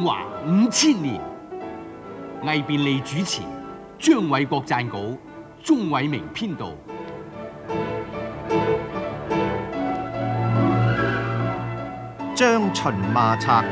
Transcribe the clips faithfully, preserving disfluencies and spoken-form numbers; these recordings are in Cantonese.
中華五千年，魏便利主持，張偉國撰稿，鍾偉明編導。 張巡馬策。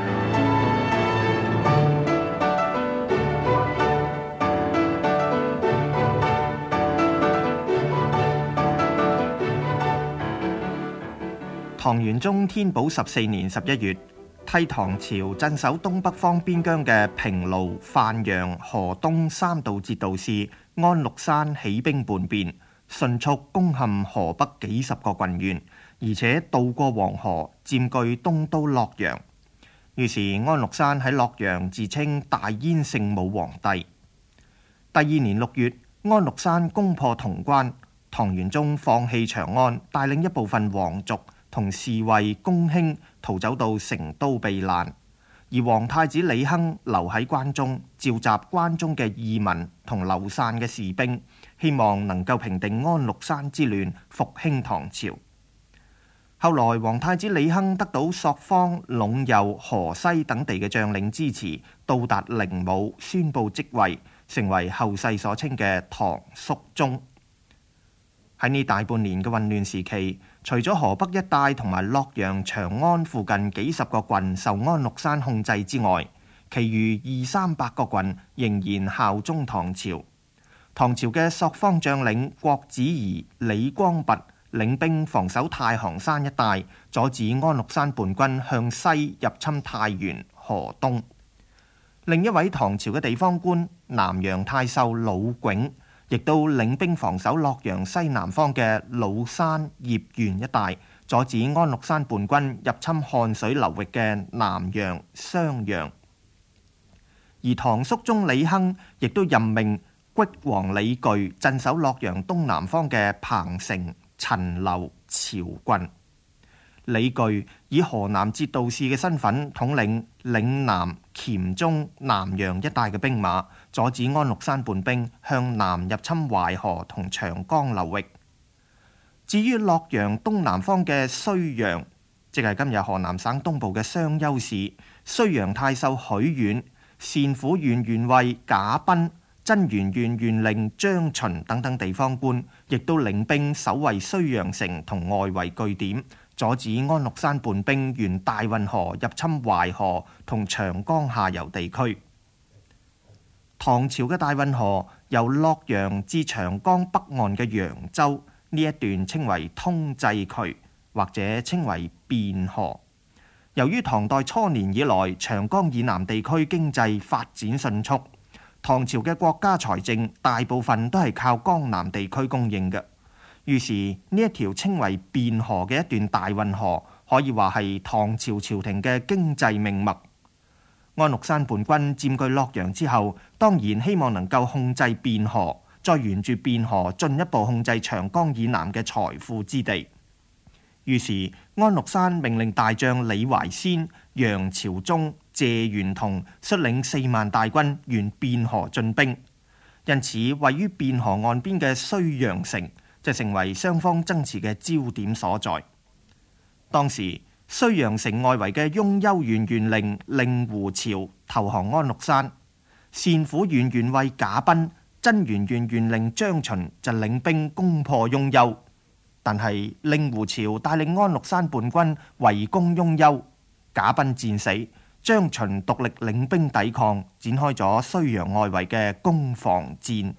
唐玄宗天寶十四年十一月，替唐朝鎮守東北方邊疆嘅平盧、范陽、河東三道節度使安祿山起兵叛變，迅速攻陷河北幾十個郡縣，而且渡過黃河，佔據東都洛陽。於是安祿山喺洛陽自稱大燕聖武皇帝。第二年六月，安祿山攻破潼關，唐玄宗放棄長安，帶領一部分皇族同侍衛、公卿逃走到成都避難，而皇太子李亨留喺關中，召集關中嘅義民同流散嘅士兵，希望能夠平定安祿山之亂，復興唐朝。後來皇太子李亨得到朔方、隴右、河西等地嘅將領支持，到達靈武，宣布即位，成為後世所稱嘅唐肅宗。喺呢大半年嘅混亂時期，除咗河北一帶同埋洛陽、長安附近幾十個郡受安祿山控制之外，其餘二三百個郡仍然效忠唐朝。唐朝嘅朔方將領郭子儀、李光弼領兵防守太行山一帶，阻止安祿山叛軍向西入侵太原、河東。另一位唐朝嘅地方官南陽太守魯炯，亦都領兵防守洛陽西南方嘅魯山、葉縣一帶，阻止安祿山叛軍入侵漢水流域嘅南陽、襄陽。而唐肅宗李亨亦都任命虢王李據鎮守洛陽東南方嘅彭城、陳留、曹郡。李據以河南節度使嘅身份統領嶺南、黔中、南陽一帶嘅兵馬，阻止安祿山叛兵向南入侵淮河同長江流域。至於洛陽東南方嘅睢陽，即係今日河南省東部嘅商丘市，睢陽太守許遠、單府縣縣尉賈彬、真源縣縣令張巡等等地方官，亦都領兵守衛睢陽城同外圍據點，阻止安祿山叛兵沿大運河入侵淮河同長江下游地區。唐朝嘅大運河由洛陽至長江北岸嘅揚州呢一段稱為通濟渠，或者稱為汴河。由於唐代初年以來長江以南地區經濟發展迅速，唐朝嘅國家財政大部分都係靠江南地區供應嘅。於是呢一條稱為汴河嘅一段大運河，可以話係唐朝朝廷嘅經濟命脈。安祿山叛軍佔據洛陽之後，當然希望能夠控制汴河，再沿住汴河進一步控制長江以南嘅財富之地。於是安祿山命令大將李懷仙、楊朝忠、謝玄同率領四萬大軍沿汴河進兵，因此位於汴河岸邊嘅睢陽城就成為雙方爭持嘅焦點所在。當時睢陽城外圍嘅雍丘縣縣令令狐潮投降安祿山，單府縣縣尉賈彬、真源縣縣令張巡就領兵攻破雍丘。但係令狐潮帶領安祿山叛軍圍攻雍丘，賈彬戰死，張巡獨力領兵抵抗，展開咗睢陽外圍嘅攻防戰。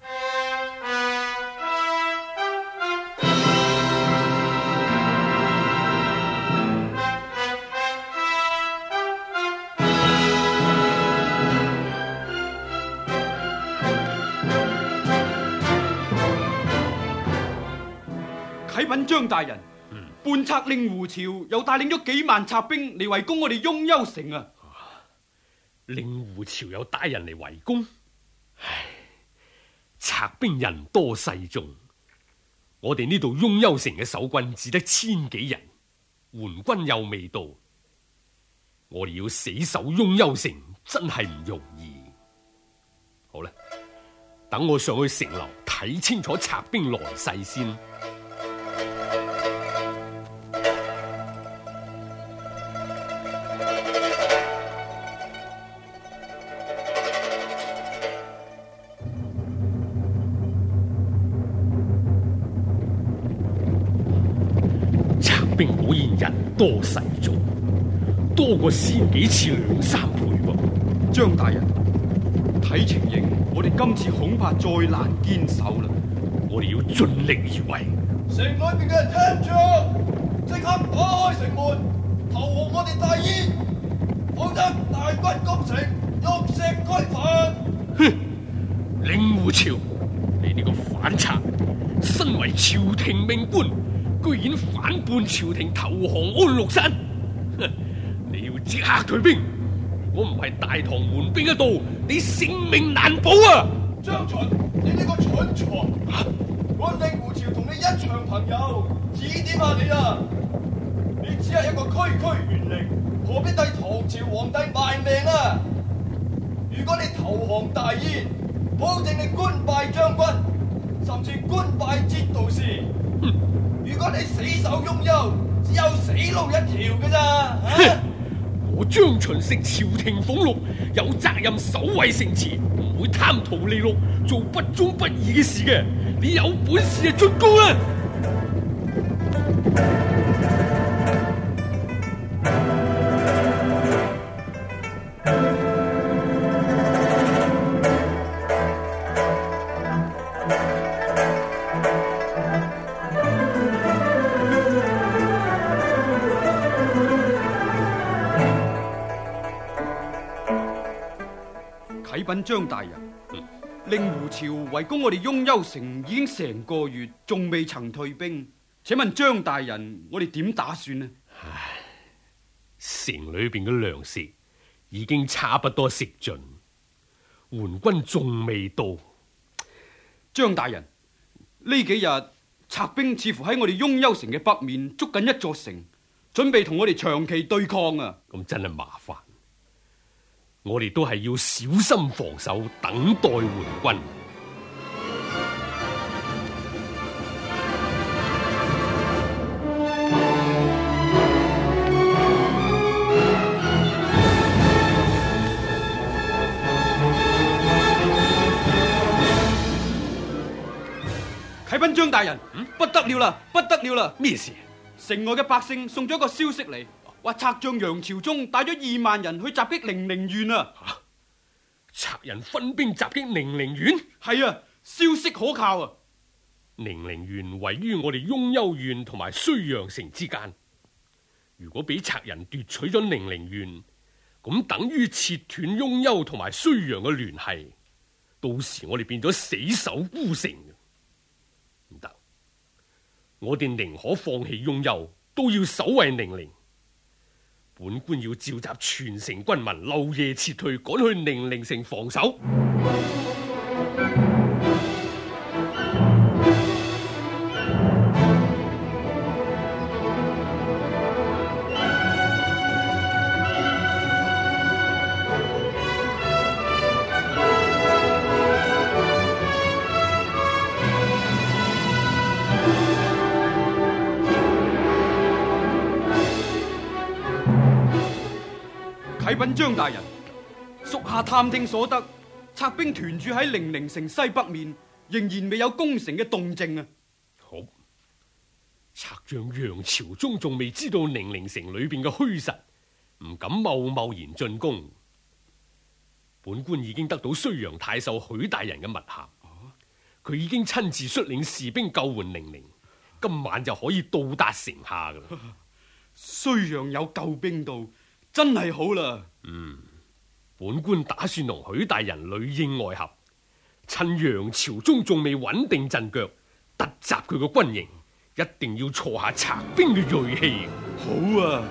啟稟張大人，嗯、叛賊令狐潮又帶領咗幾萬賊兵嚟圍攻我哋雍丘城啊！ 令狐潮有帶人嚟圍攻，唉，賊兵人多勢眾，我哋呢度雍丘城嘅守軍只得千幾人，援軍又未到，我哋要死守雍丘城真係唔容易。好啦，等我上去城樓睇清楚賊兵來勢先。 兵果然人多勢眾，多過先幾次兩三倍噃。 張大人，睇情形，我哋今次恐怕再難堅守啦。 我哋要盡力而為。 城裏邊嘅人聽住，即刻打開城門，投降我哋大燕，否則大軍攻城，玉石俱焚。 哼！令狐潮，你呢個反賊，身為朝廷命官，居然反叛朝廷投降安祿山。哼！你要即刻退兵，如果唔係大唐援兵一到，你性命難保啊！ 張巡，你呢個蠢材！我令狐潮同你一場朋友，指點下你啊！你只係一個區區元靈，何必替唐朝皇帝賣命啊？如果你投降大燕，保證你官拜將軍，甚至官拜節度使。 哼！ 如果你死守雍丘，只有死路一條嘅咋？ 啊、我張巡食朝廷俸祿，有責任守衛城池，唔會貪圖利祿，做不忠不義嘅事嘅。你有本事就進攻啦！ 啟稟張大人，嗯、令狐潮圍攻我哋雍丘城已經成個月，仲未曾退兵。請問張大人，我哋點打算呢？ 唉，城裏邊嘅糧食已經差不多食盡，援軍仲未到。 張大人，呢幾日賊兵似乎喺我哋雍丘城嘅北面捉緊一座城，準備同我哋長期對抗啊！ 咁真係麻煩。我哋都係要小心防守，等待援軍。 啟稟張大人，嗯、不得了啦，不得了啦！ 咩事？ 城外嘅百姓送咗一個消息嚟，話賊將楊朝忠帶咗二萬人去襲擊寧陵縣啊！ 賊人分兵襲擊寧陵縣？ 係啊，消息可靠啊！ 寧陵縣位於我哋雍丘縣同埋睢陽城之間，如果俾賊人奪取咗寧陵縣，咁等於切斷雍丘同埋睢陽嘅聯繫，到時我哋變咗死守孤城。唔得，我哋寧可放棄雍丘，都要守衛寧陵。本官要召集全城軍民，漏夜撤退，趕去寧陵城防守。 啟稟張大人，屬下探聽所得，賊兵屯駐喺寧陵城西北面，仍然未有攻城嘅動靜啊！ 好，賊將楊朝忠仲未知道寧陵城裏邊嘅虛實，唔敢貿貿然進攻。本官已經得到睢陽太守許大人嘅密函，佢已經親自率領士兵救援寧陵，今晚就可以到達城下噶啦。 睢陽有救兵到，真係好啦。 嗯，本官打算同許大人裏應外合，趁楊朝忠仲未穩定陣腳，突襲佢個軍營，一定要挫下賊兵嘅銳氣。 好啊！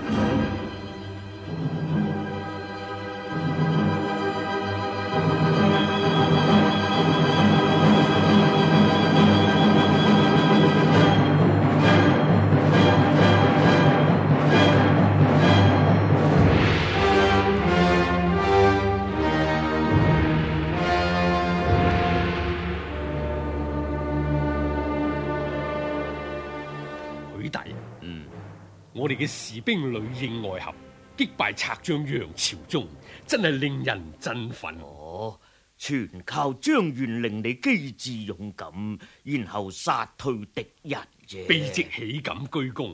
我哋嘅士兵裏應外合，擊敗賊將楊朝忠，真係令人振奮。 哦，全靠張縣令你機智勇敢，然後殺退敵人啫。 卑職豈敢居功？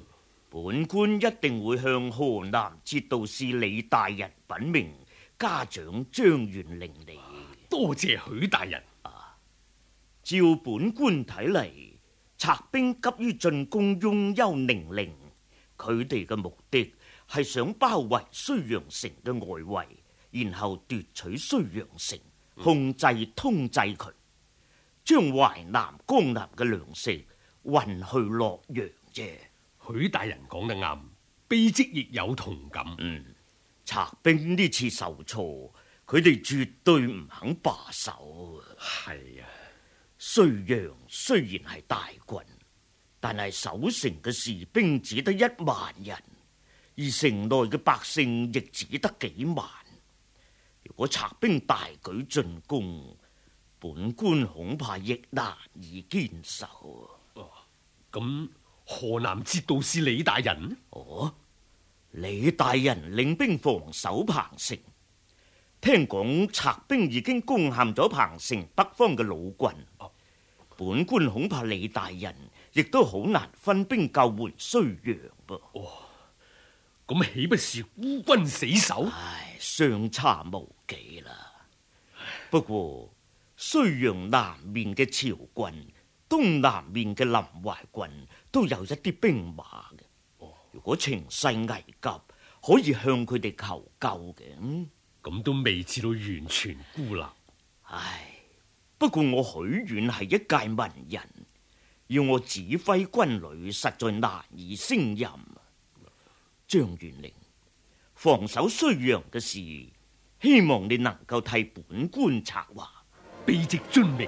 本官一定會向河南節度使李大人稟明，嘉獎張元齡你。 多謝許大人。 啊，照本官睇嚟，賊兵急於進攻雍丘寧陵，佢哋嘅目的係想包圍睢陽城嘅外圍，然後奪取睢陽城，控制通濟佢，將淮南、江南嘅糧食運去洛陽啫。 許大人講得啱，卑職亦有同感。 嗯，賊兵呢次受挫，佢哋絕對唔肯罷手。 係啊， 睢陽雖然係大郡，但係守城嘅士兵只得一萬人，而城內嘅百姓亦只得幾萬。如果賊兵大舉進攻，本官恐怕亦難以堅守。 哦，咁河南節度使李大人？ 哦，李大人領兵防守彭城，聽講賊兵已經攻陷咗彭城北方嘅老郡。哦，本官恐怕李大人亦都好難分兵救援睢陽噃。 哦，咁豈不是孤軍死守？ 唉，相差無幾啦。不過睢陽南面嘅曹郡、東南面嘅臨淮郡都有一啲兵馬嘅。哦，如果情勢危急，可以向佢哋求救嘅。 咁都未至到完全孤立。 唉，不過我許遠係一介文人，要我指揮軍旅實在難以勝任。張元齡，防守睢陽嘅事，希望你能夠替本官策劃。 卑職遵命。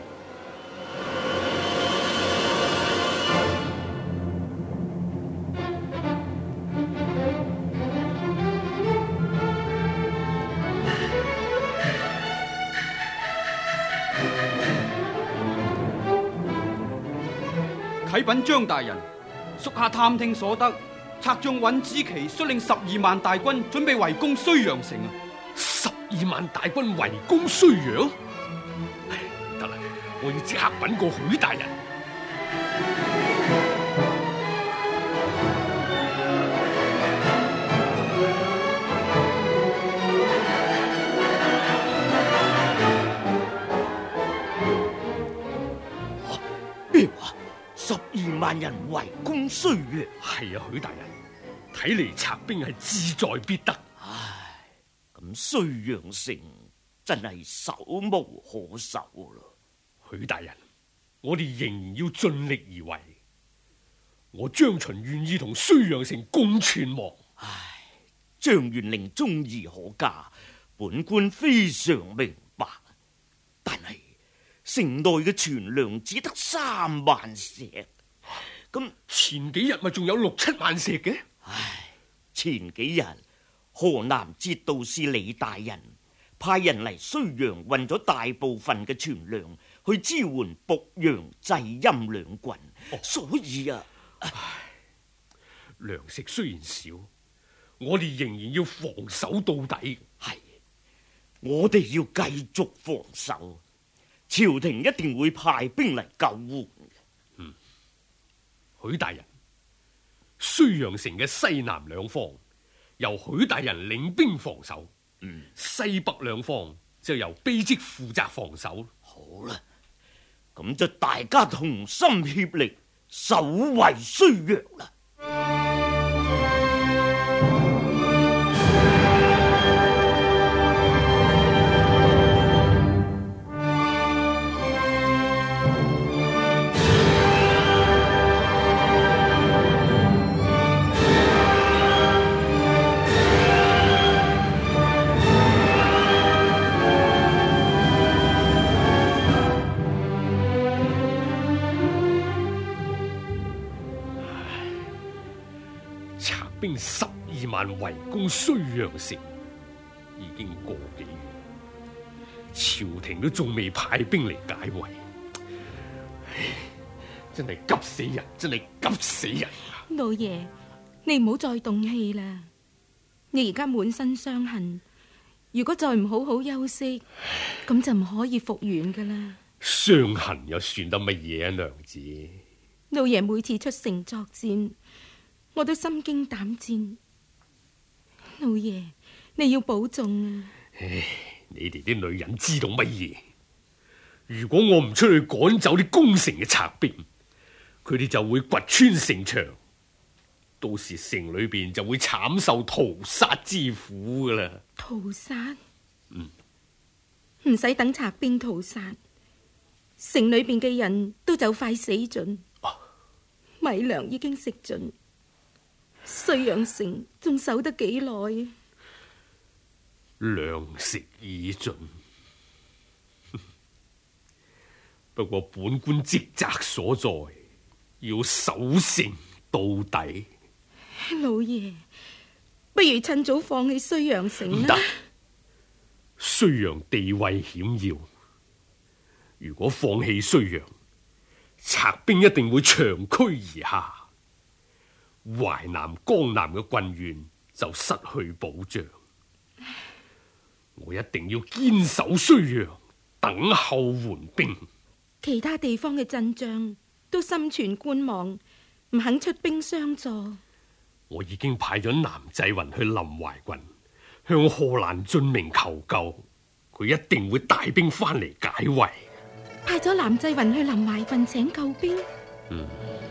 啟稟張大人，屬下探聽所得，賊將尹子奇率領十二萬大軍準備圍攻睢陽城啊！ 十二萬大軍圍攻睢陽？唉，得啦，我要即刻稟過許大人。 咩話？十二萬人圍攻睢陽？ 係啊，許大人，睇嚟賊兵係志在必得。 唉，咁睢陽城真係守無可守咯。 許大人，我哋仍然要盡力而為。我張巡願意同睢陽城共存亡。 唉，張元齡忠義可嘉，本官非常明白。但係城內嘅存糧只得三萬石，咁前幾日咪仲有六七萬石嘅？ 唉，前幾日河南節度使李大人派人嚟睢陽運咗大部分嘅存糧去支援濮陽、濟陰兩郡，哦、所以啊， 唉，糧食雖然少，我哋仍然要防守到底。 係，我哋要繼續防守。朝廷一定會派兵嚟救援。 嗯，許大人，睢陽城嘅西南兩方由許大人領兵防守， 嗯， 西北兩方就由卑職負責防守。 好啦，咁就大家同心協力守衛睢陽啦。 兵十二萬圍攻睢陽城，已經個幾月，朝廷都仲未派兵嚟解圍，唉，真係急死人，真係急死人！ 老爺，你唔好再動氣啦，你而家滿身傷痕，如果再唔好好休息，咁就唔可以復原噶啦。 傷痕又算得乜嘢啊，娘子？ 老爺每次出城作戰， 我都心驚膽戰。老爺，你要保重啊！ 唉，你哋啲女人知道乜嘢？如果我唔出去趕走啲攻城嘅賊兵，佢哋就會掘穿城牆，到時城裏邊就會慘受屠殺之苦噶啦。 屠殺？ 嗯， 唔使等賊兵屠殺，城裏邊嘅人都就快死盡， 啊、 米糧已經食盡，睢陽城仲守得幾耐？ 糧食已盡。不過本官職責所在，要守城到底。 老爺，不如趁早放棄睢陽城啦。 唔得，睢陽地位險要，如果放棄睢陽，賊兵一定會長驅而下，淮南、江南嘅郡縣就失去保障。我一定要堅守睢陽，等候援兵。 其他地方嘅陣仗都心存觀望，唔肯出兵相助。 我已經派咗南濟雲去臨淮郡，向賀蘭進明求救，佢一定會帶兵翻嚟解圍。 派咗南濟雲去臨淮郡請救兵。 嗯。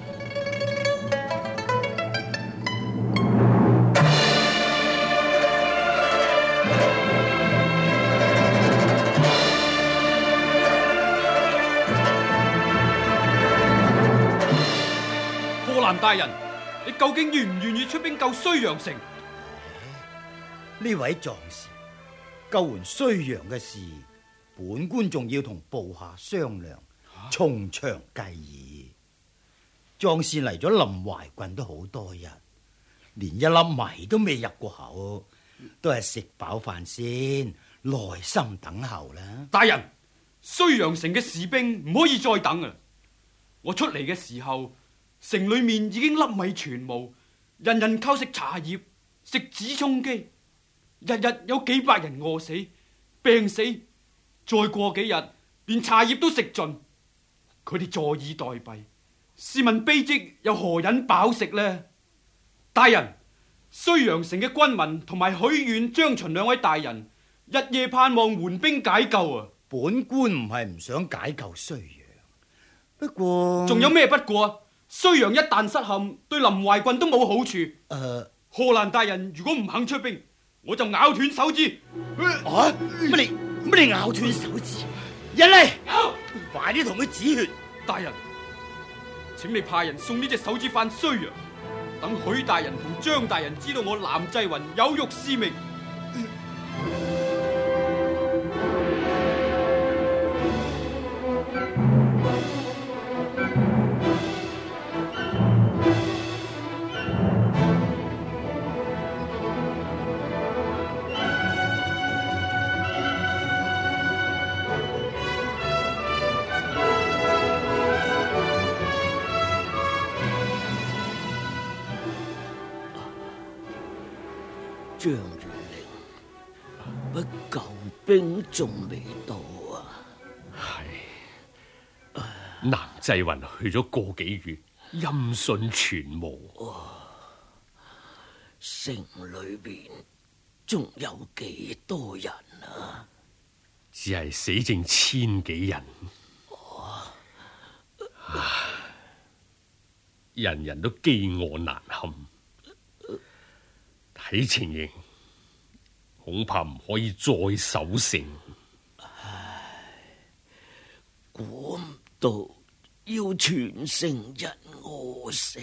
大人，你究竟願唔願意出兵救睢陽城？ 呢位壯士，救援睢陽嘅事，本官仲要同部下商量，啊、從長計議。壯士嚟咗臨淮郡都好多日，連一粒米都未入過口，都係食飽飯先，耐心等候啦。 大人，睢陽城嘅士兵唔可以再等啊！我出嚟嘅時候，城裏面已經粒米全無，人人靠食茶葉、食紙充飢，日日有幾百人餓死、病死，再過幾日連茶葉都食盡，佢哋坐以待斃。試問卑職又何忍飽食呢？大人，睢陽城嘅軍民同埋許縣、張巡兩位大人日夜盼望援兵解救啊！ 本官唔係唔想解救睢陽，不過仲有咩不過啊？睢陽一旦失陷，對臨淮郡都冇好處。誒、呃，賀蘭大人如果唔肯出兵，我就咬斷手指。 啊！乜你乜你咬斷手指？人嚟，快啲同佢止血。 大人，請你派人送呢隻手指返睢陽，等許大人同張大人知道我南濟雲有辱使命。 張元齡，乜救兵仲未到啊？ 係南濟雲去咗個幾月，音訊全無。 哦、城裏邊仲有幾多人啊？ 只係死剩千幾人。 哦、 人人都飢餓難堪。睇情形，恐怕唔可以再守城。 唉，估唔到要全城人餓死。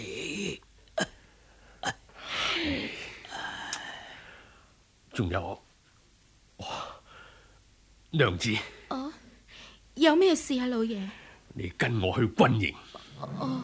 仲有，哇，娘子， 哦，有咩事啊，老爺？ 你跟我去軍營。 哦。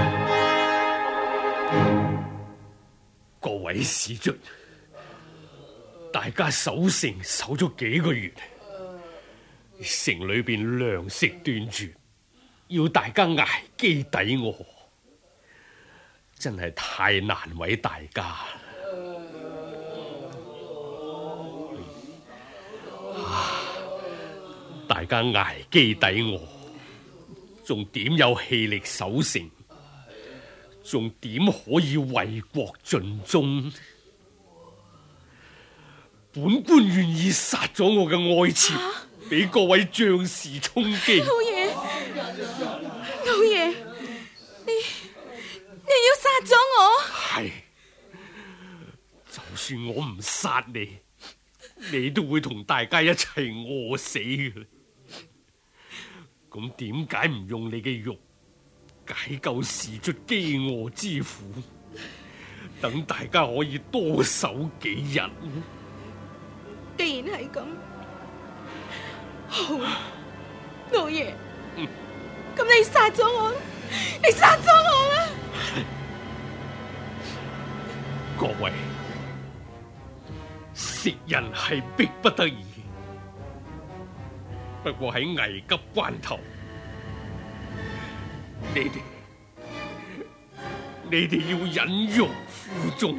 各位使卒， 大家守城守咗幾個月，城裏邊糧食斷絕，要大家捱饑抵餓，真係太難為大家。大家捱饑抵餓，仲點有氣力守城？仲點可以為國盡忠？本官願意殺咗我嘅愛妾，俾各位將士充飢。 老爺，老爺，你你要殺咗我？ 係，就算我唔殺你，你都會同大家一齊餓死嘅。咁點解唔用你嘅肉解救士卒飢餓之苦，等大家可以多守幾日呢？ 既然係咁，好，老爺，咁、嗯、你殺咗我，你殺咗我啦！ 各位，食人係逼不得已。不過喺危急關頭，你哋你哋要忍辱負重。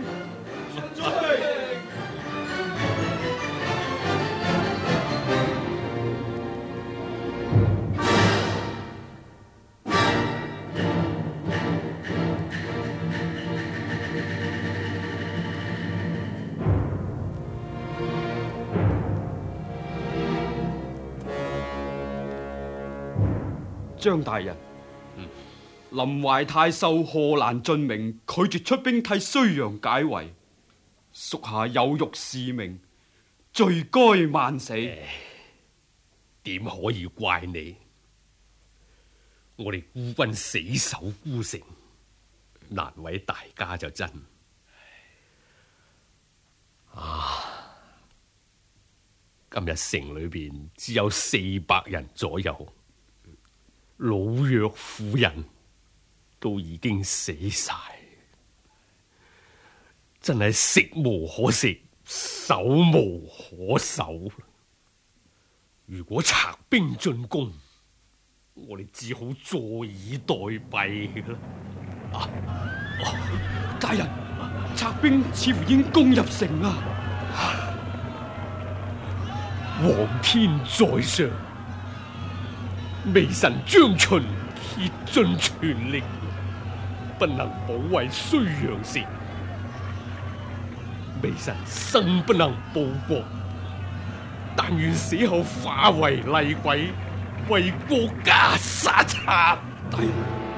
張大人，嗯、臨淮太守賀蘭俊明拒絕出兵替睢陽解圍，屬下有辱使命，罪該萬死。 點可以怪你？我哋孤軍死守孤城，難為大家就真。啊！今日城裏邊只有四百人左右。老弱婦人都已經死晒，真係食無可食，守無可守。如果賊兵進攻，我哋只好坐以待斃啦。啊！ 啊大人，賊兵似乎已經攻入城啦。 皇天在上，微臣張巡竭盡全力，不能保衛睢陽城。微臣生不能報國，但願死後化為厲鬼，為國家殺賊。大人，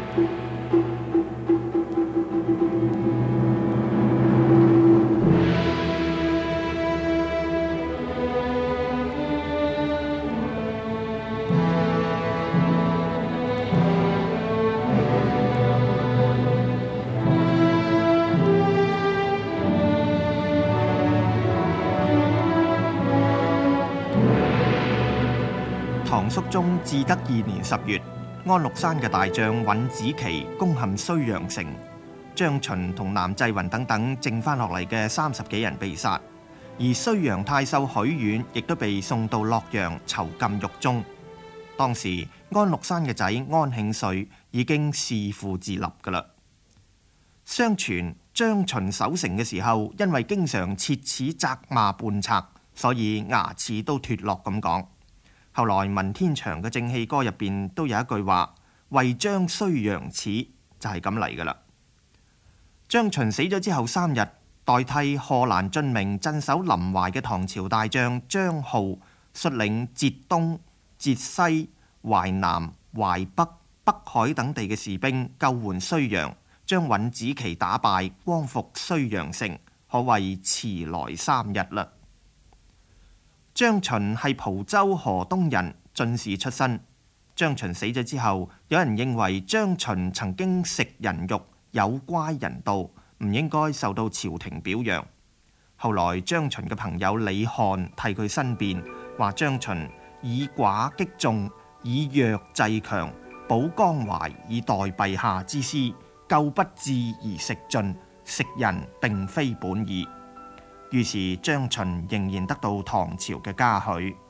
唐肅宗至德二年十月，安祿山嘅大將尹子奇攻陷睢陽城，張巡同南濟雲等等剩翻落嚟嘅三十幾人被殺，而睢陽太守許遠亦都被送到洛陽囚禁獄中。當時安祿山嘅仔安慶歲已經弒父自立噶啦。相傳張巡守城嘅時候，因為經常切齒責罵叛賊，所以牙齒都脫落咁講。後來文天祥嘅正氣歌入邊都有一句話：為將睢陽齒，就係咁嚟噶啦。張巡死咗之後三日，代替賀蘭俊明鎮守臨淮嘅唐朝大將張浩率領浙東、浙西、淮南、淮北、北海等地嘅士兵救援睢陽，將尹子奇打敗，光復睢陽城，可謂遲來三日啦。張巡係蒲州河東人，進士出身。張巡死咗之後，有人認為張巡曾經食人肉，有乖人道，唔應該受到朝廷表揚。後來張巡嘅朋友李翰替佢申辯，話張巡以寡擊眾，以弱制強，保江淮以待陛下之師，救不智而食盡，食人並非本意。 於是張巡仍然得到唐朝嘅嘉許。